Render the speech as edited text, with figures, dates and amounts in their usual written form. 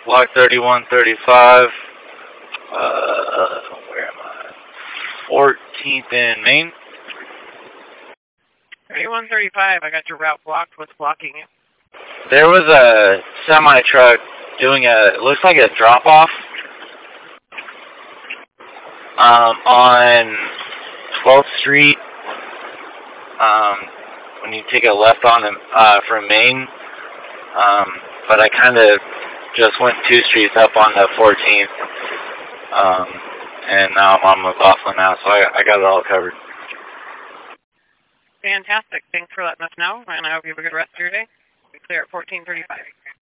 Block 3135. Where am I? 14th and Main. 3135, I got your route blocked. What's blocking it? There was a semi-truck doing it looks like a drop-off on 12th Street. When you take a left on from Main. But I kind of just went 2 streets up on the 14th. And now I'm on McLaughlin now, so I got it all covered. Fantastic. Thanks for letting us know, and I hope you have a good rest of your day. Be clear at 1435.